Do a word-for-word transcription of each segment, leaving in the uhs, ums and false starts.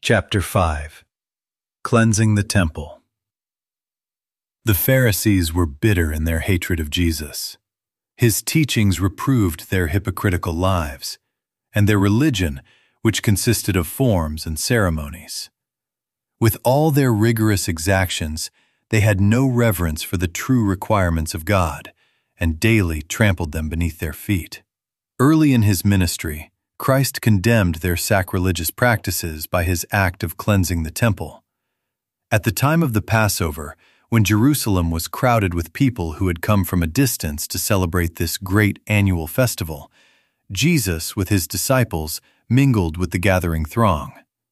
Chapter five. Cleansing the Temple. The Pharisees were bitter in their hatred of Jesus. His teachings reproved their hypocritical lives, and their religion, which consisted of forms and ceremonies. With all their rigorous exactions, they had no reverence for the true requirements of God, and daily trampled them beneath their feet. Early in his ministry, Christ condemned their sacrilegious practices by his act of cleansing the temple. At the time of the Passover, when Jerusalem was crowded with people who had come from a distance to celebrate this great annual festival, Jesus, with his disciples, mingled with the gathering throng.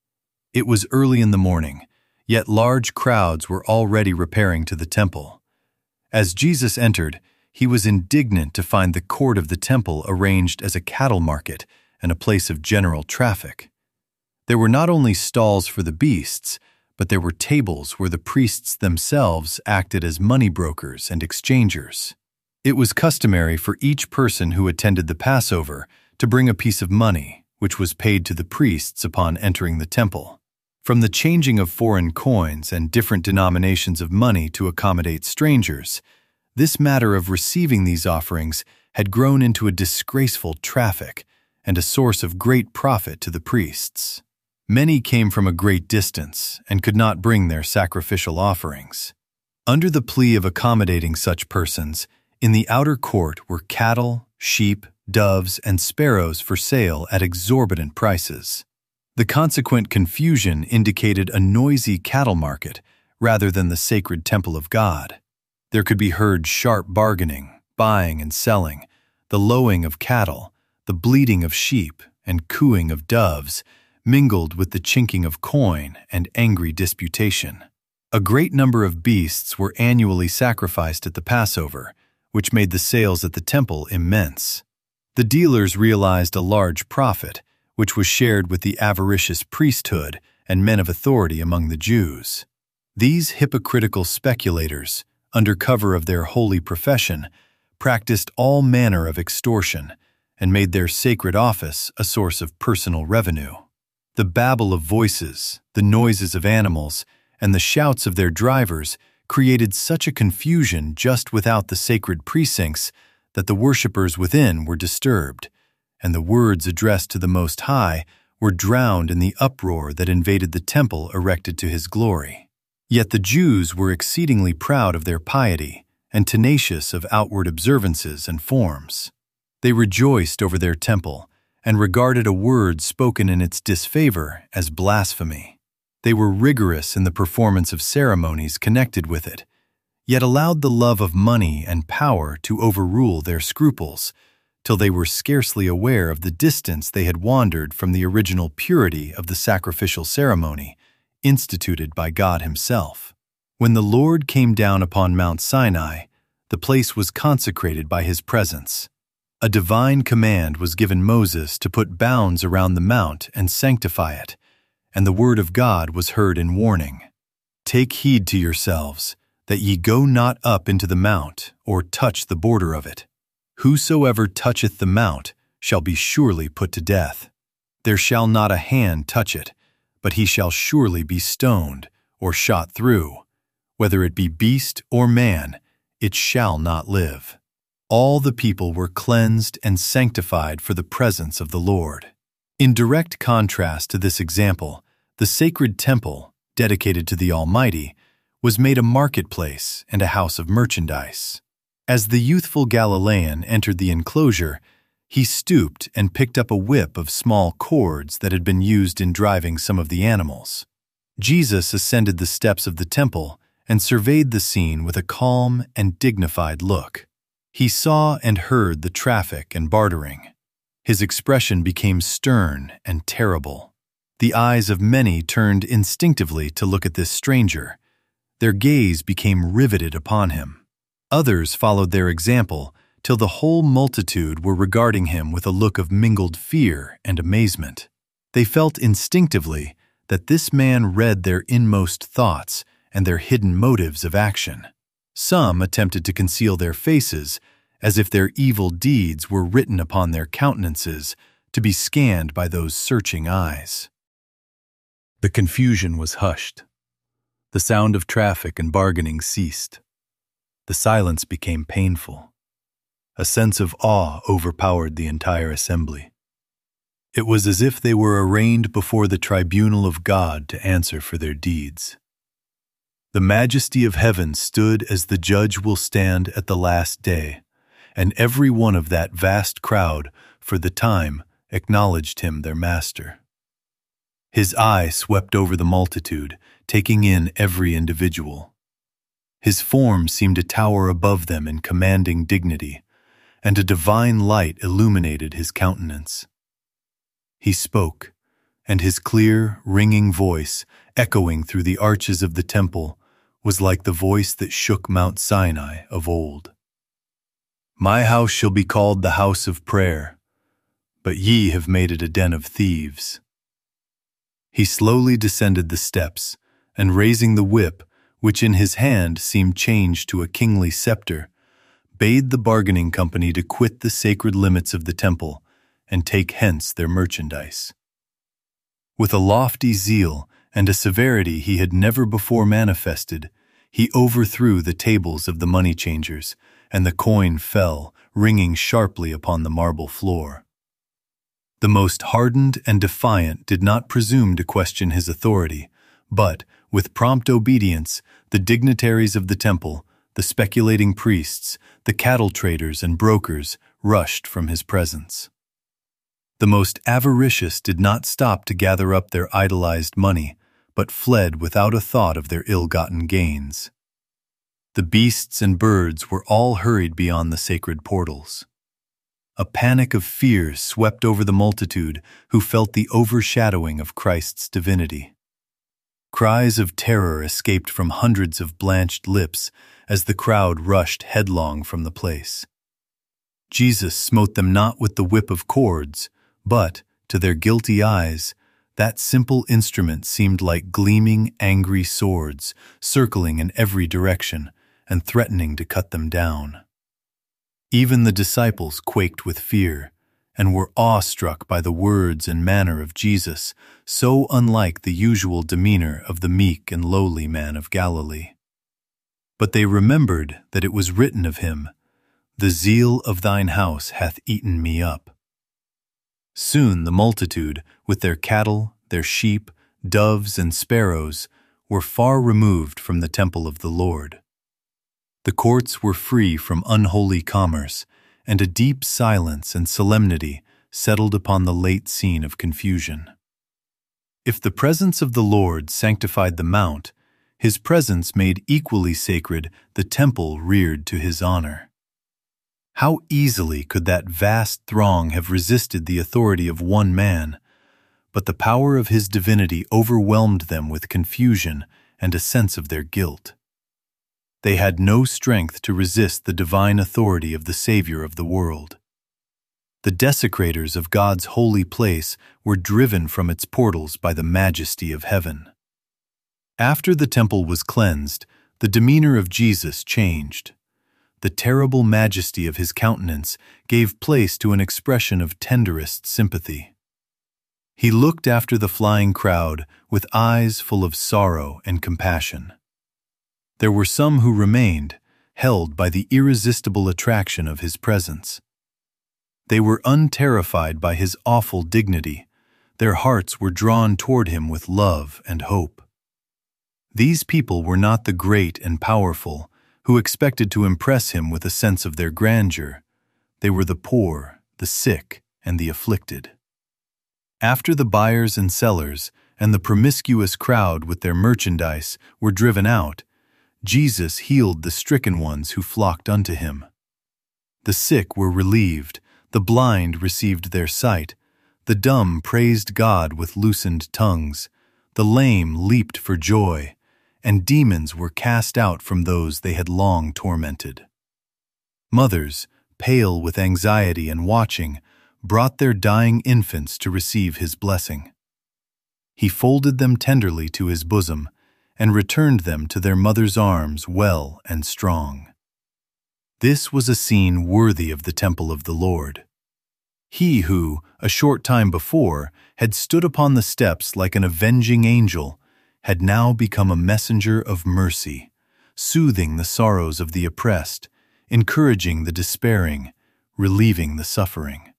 It was early in the morning, yet large crowds were already repairing to the temple. As Jesus entered, he was indignant to find the court of the temple arranged as a cattle market and a place of general traffic. There were not only stalls for the beasts, but there were tables where the priests themselves acted as money brokers and exchangers. It was customary for each person who attended the Passover to bring a piece of money, which was paid to the priests upon entering the temple. From the changing of foreign coins and different denominations of money to accommodate strangers, this matter of receiving these offerings had grown into a disgraceful traffic and a source of great profit to the priests. Many came from a great distance and could not bring their sacrificial offerings. Under the plea of accommodating such persons, in the outer court were cattle, sheep, doves, and sparrows for sale at exorbitant prices. The consequent confusion indicated a noisy cattle market rather than the sacred temple of God. There could be heard sharp bargaining, buying and selling, the lowing of cattle, the bleating of sheep, and cooing of doves, mingled with the chinking of coin and angry disputation. A great number of beasts were annually sacrificed at the Passover, which made the sales at the temple immense. The dealers realized a large profit, which was shared with the avaricious priesthood and men of authority among the Jews. These hypocritical speculators, under cover of their holy profession, practiced all manner of extortion and made their sacred office a source of personal revenue. The babble of voices, the noises of animals, and the shouts of their drivers created such a confusion just without the sacred precincts that the worshippers within were disturbed, and the words addressed to the Most High were drowned in the uproar that invaded the temple erected to his glory. Yet the Jews were exceedingly proud of their piety and tenacious of outward observances and forms. They rejoiced over their temple and regarded a word spoken in its disfavor as blasphemy. They were rigorous in the performance of ceremonies connected with it, yet allowed the love of money and power to overrule their scruples, till they were scarcely aware of the distance they had wandered from the original purity of the sacrificial ceremony instituted by God himself. When the Lord came down upon Mount Sinai, the place was consecrated by his presence. A divine command was given Moses to put bounds around the mount and sanctify it, and the word of God was heard in warning. Take heed to yourselves, that ye go not up into the mount, or touch the border of it. Whosoever toucheth the mount shall be surely put to death. There shall not a hand touch it, but he shall surely be stoned, or shot through. Whether it be beast or man, it shall not live. All the people were cleansed and sanctified for the presence of the Lord. In direct contrast to this example, the sacred temple, dedicated to the Almighty, was made a marketplace and a house of merchandise. As the youthful Galilean entered the enclosure, he stooped and picked up a whip of small cords that had been used in driving some of the animals. Jesus ascended the steps of the temple and surveyed the scene with a calm and dignified look. He saw and heard the traffic and bartering. His expression became stern and terrible. The eyes of many turned instinctively to look at this stranger. Their gaze became riveted upon him. Others followed their example till the whole multitude were regarding him with a look of mingled fear and amazement. They felt instinctively that this man read their inmost thoughts and their hidden motives of action. Some attempted to conceal their faces, as if their evil deeds were written upon their countenances to be scanned by those searching eyes. The confusion was hushed. The sound of traffic and bargaining ceased. The silence became painful. A sense of awe overpowered the entire assembly. It was as if they were arraigned before the tribunal of God to answer for their deeds. The majesty of heaven stood as the judge will stand at the last day, and every one of that vast crowd, for the time, acknowledged him their master. His eye swept over the multitude, taking in every individual. His form seemed to tower above them in commanding dignity, and a divine light illuminated his countenance. He spoke, and his clear, ringing voice, echoing through the arches of the temple, was like the voice that shook Mount Sinai of old. "My house shall be called the house of prayer, but ye have made it a den of thieves." He slowly descended the steps, and raising the whip, which in his hand seemed changed to a kingly scepter, bade the bargaining company to quit the sacred limits of the temple and take hence their merchandise. With a lofty zeal and a severity he had never before manifested, he overthrew the tables of the money changers, and the coin fell, ringing sharply upon the marble floor. The most hardened and defiant did not presume to question his authority, but, with prompt obedience, the dignitaries of the temple, the speculating priests, the cattle traders and brokers rushed from his presence. The most avaricious did not stop to gather up their idolized money, but fled without a thought of their ill-gotten gains. The beasts and birds were all hurried beyond the sacred portals. A panic of fear swept over the multitude who felt the overshadowing of Christ's divinity. Cries of terror escaped from hundreds of blanched lips as the crowd rushed headlong from the place. Jesus smote them not with the whip of cords, but, to their guilty eyes, that simple instrument seemed like gleaming, angry swords, circling in every direction and threatening to cut them down. Even the disciples quaked with fear and were awestruck by the words and manner of Jesus, so unlike the usual demeanor of the meek and lowly man of Galilee. But they remembered that it was written of him, "The zeal of thine house hath eaten me up." Soon the multitude, with their cattle, their sheep, doves, and sparrows, were far removed from the temple of the Lord. The courts were free from unholy commerce, and a deep silence and solemnity settled upon the late scene of confusion. If the presence of the Lord sanctified the mount, his presence made equally sacred the temple reared to his honor. How easily could that vast throng have resisted the authority of one man, but the power of his divinity overwhelmed them with confusion and a sense of their guilt. They had no strength to resist the divine authority of the Savior of the world. The desecrators of God's holy place were driven from its portals by the majesty of heaven. After the temple was cleansed, the demeanor of Jesus changed. The terrible majesty of his countenance gave place to an expression of tenderest sympathy. He looked after the flying crowd with eyes full of sorrow and compassion. There were some who remained, held by the irresistible attraction of his presence. They were unterrified by his awful dignity. Their hearts were drawn toward him with love and hope. These people were not the great and powerful, who expected to impress him with a sense of their grandeur. They were the poor, the sick, and the afflicted. After the buyers and sellers and the promiscuous crowd with their merchandise were driven out, Jesus healed the stricken ones who flocked unto him. The sick were relieved, the blind received their sight, the dumb praised God with loosened tongues, the lame leaped for joy, and demons were cast out from those they had long tormented. Mothers, pale with anxiety and watching, brought their dying infants to receive his blessing. He folded them tenderly to his bosom and returned them to their mother's arms well and strong. This was a scene worthy of the temple of the Lord. He who, a short time before, had stood upon the steps like an avenging angel, had now become a messenger of mercy, soothing the sorrows of the oppressed, encouraging the despairing, relieving the suffering.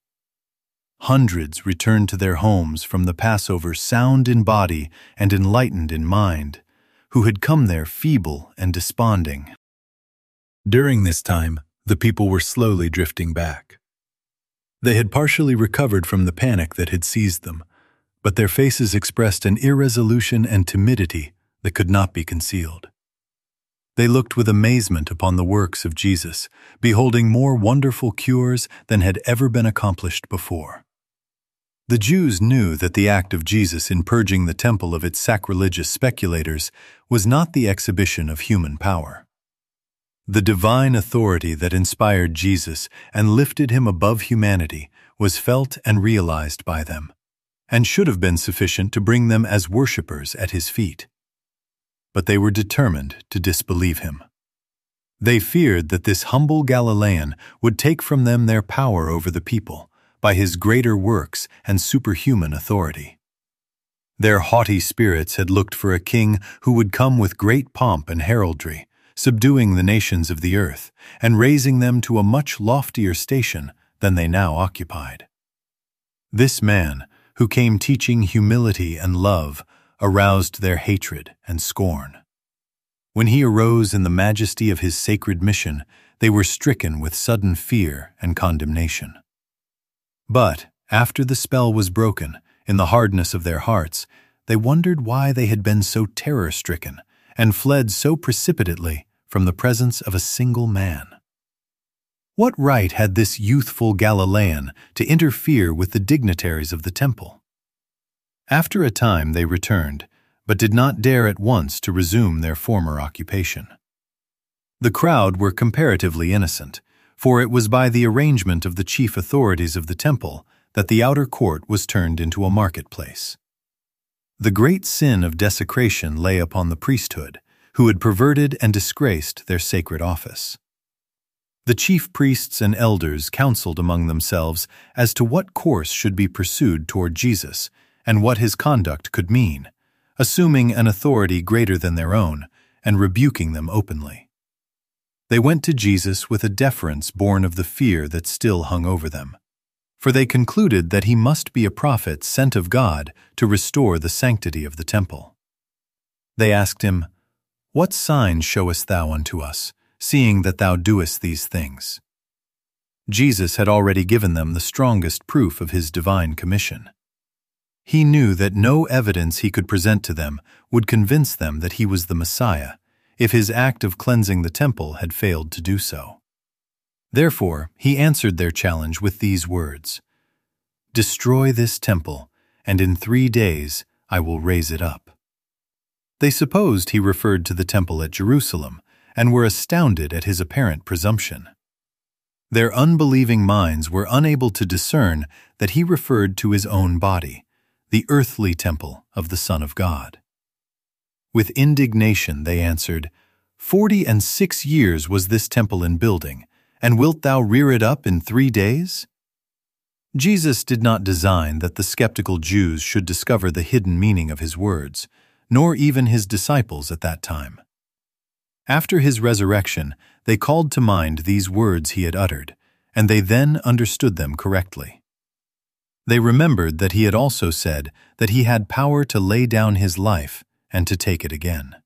Hundreds returned to their homes from the Passover sound in body and enlightened in mind, who had come there feeble and desponding. During this time, the people were slowly drifting back. They had partially recovered from the panic that had seized them, but their faces expressed an irresolution and timidity that could not be concealed. They looked with amazement upon the works of Jesus, beholding more wonderful cures than had ever been accomplished before. The Jews knew that the act of Jesus in purging the temple of its sacrilegious speculators was not the exhibition of human power. The divine authority that inspired Jesus and lifted him above humanity was felt and realized by them, and should have been sufficient to bring them as worshippers at his feet. But they were determined to disbelieve him. They feared that this humble Galilean would take from them their power over the people by his greater works and superhuman authority. Their haughty spirits had looked for a king who would come with great pomp and heraldry, subduing the nations of the earth and raising them to a much loftier station than they now occupied. This man, who came teaching humility and love, aroused their hatred and scorn. When he arose in the majesty of his sacred mission, they were stricken with sudden fear and condemnation. But, after the spell was broken, in the hardness of their hearts, they wondered why they had been so terror-stricken and fled so precipitately from the presence of a single man. What right had this youthful Galilean to interfere with the dignitaries of the temple? After a time they returned, but did not dare at once to resume their former occupation. The crowd were comparatively innocent, for it was by the arrangement of the chief authorities of the temple that the outer court was turned into a marketplace. The great sin of desecration lay upon the priesthood, who had perverted and disgraced their sacred office. The chief priests and elders counseled among themselves as to what course should be pursued toward Jesus and what his conduct could mean, assuming an authority greater than their own and rebuking them openly. They went to Jesus with a deference born of the fear that still hung over them, for they concluded that he must be a prophet sent of God to restore the sanctity of the temple. They asked him, "What sign showest thou unto us, seeing that thou doest these things?" Jesus had already given them the strongest proof of his divine commission. He knew that no evidence he could present to them would convince them that he was the Messiah, if his act of cleansing the temple had failed to do so. Therefore, he answered their challenge with these words, "Destroy this temple, and in three days I will raise it up." They supposed he referred to the temple at Jerusalem, and were astounded at his apparent presumption. Their unbelieving minds were unable to discern that he referred to his own body, the earthly temple of the Son of God. With indignation they answered, "Forty and six years was this temple in building, and wilt thou rear it up in three days?" Jesus did not design that the skeptical Jews should discover the hidden meaning of his words, nor even his disciples at that time. After his resurrection, they called to mind these words he had uttered, and they then understood them correctly. They remembered that he had also said that he had power to lay down his life and to take it again.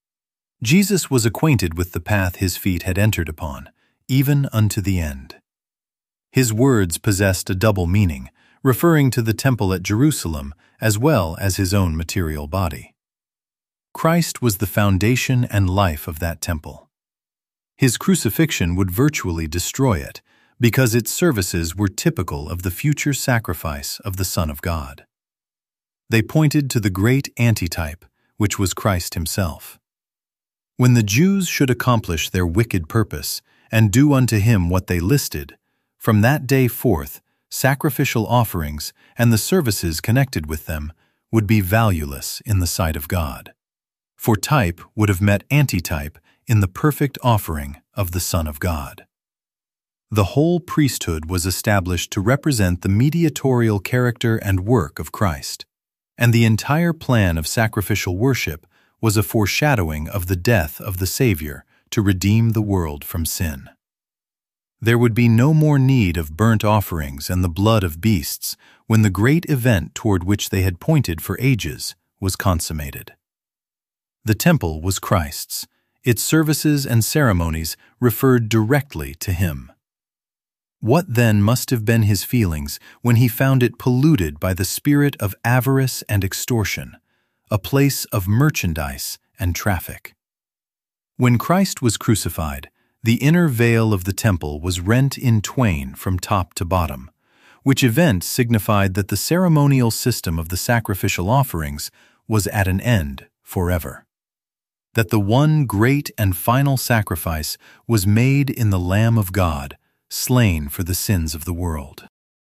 Jesus was acquainted with the path his feet had entered upon, even unto the end. His words possessed a double meaning, referring to the temple at Jerusalem as well as his own material body. Christ was the foundation and life of that temple. His crucifixion would virtually destroy it, because its services were typical of the future sacrifice of the Son of God. They pointed to the great antitype, which was Christ himself. When the Jews should accomplish their wicked purpose and do unto him what they listed, from that day forth, sacrificial offerings and the services connected with them would be valueless in the sight of God. For type would have met antitype in the perfect offering of the Son of God. The whole priesthood was established to represent the mediatorial character and work of Christ, and the entire plan of sacrificial worship was a foreshadowing of the death of the Savior to redeem the world from sin. There would be no more need of burnt offerings and the blood of beasts when the great event toward which they had pointed for ages was consummated. The temple was Christ's. Its services and ceremonies referred directly to Him. What then must have been His feelings when He found it polluted by the spirit of avarice and extortion, a place of merchandise and traffic? When Christ was crucified, the inner veil of the temple was rent in twain from top to bottom, which event signified that the ceremonial system of the sacrificial offerings was at an end forever. That the one great and final sacrifice was made in the Lamb of God, slain for the sins of the world.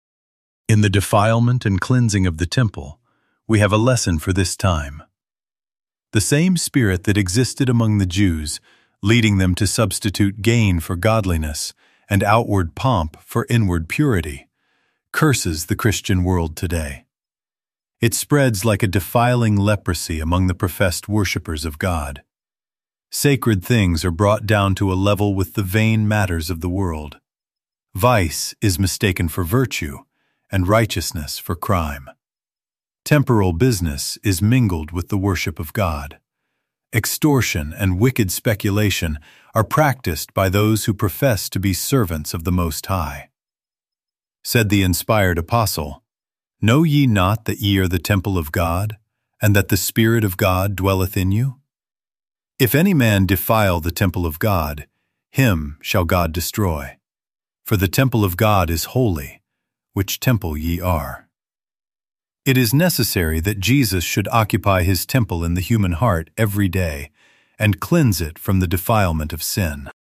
In the defilement and cleansing of the temple, we have a lesson for this time. The same spirit that existed among the Jews, leading them to substitute gain for godliness and outward pomp for inward purity, curses the Christian world today. It spreads like a defiling leprosy among the professed worshippers of God. Sacred things are brought down to a level with the vain matters of the world. Vice is mistaken for virtue, and righteousness for crime. Temporal business is mingled with the worship of God. Extortion and wicked speculation are practiced by those who profess to be servants of the Most High. Said the inspired apostle, "Know ye not that ye are the temple of God, and that the Spirit of God dwelleth in you? If any man defile the temple of God, him shall God destroy. For the temple of God is holy, which temple ye are." It is necessary that Jesus should occupy His temple in the human heart every day and cleanse it from the defilement of sin.